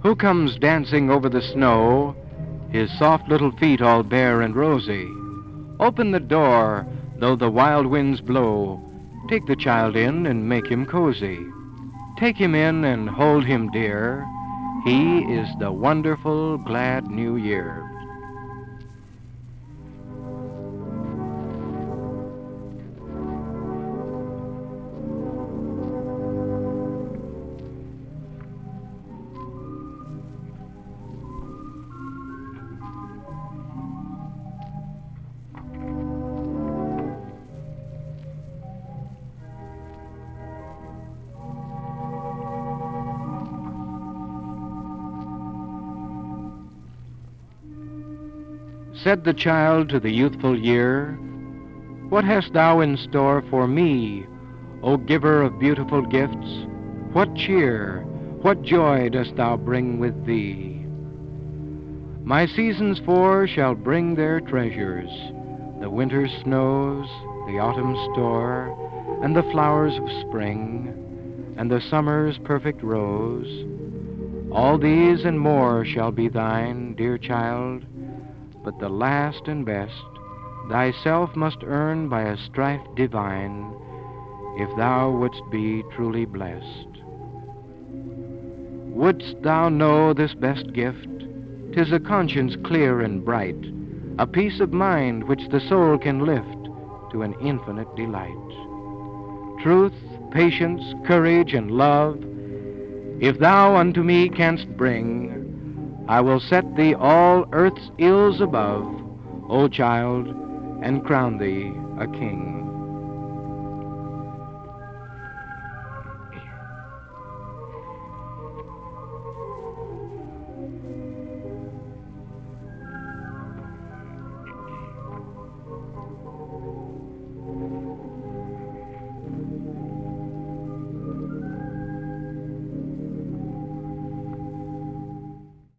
Who comes dancing over the snow, his soft little feet all bare and rosy? Open the door, though the wild winds blow. Take the child in and make him cozy. Take him in and hold him dear. He is the wonderful, glad New Year. Said the child to the youthful year, "What hast thou in store for me, O giver of beautiful gifts? What cheer, what joy dost thou bring with thee?" "My seasons four shall bring their treasures, the winter's snows, the autumn's store, and the flowers of spring, and the summer's perfect rose. All these and more shall be thine, dear child, but the last and best thyself must earn by a strife divine, if thou wouldst be truly blessed. Wouldst thou know this best gift? 'Tis a conscience clear and bright, a peace of mind which the soul can lift to an infinite delight. Truth, patience, courage, and love, if thou unto me canst bring, I will set thee all earth's ills above, O child, and crown thee a king."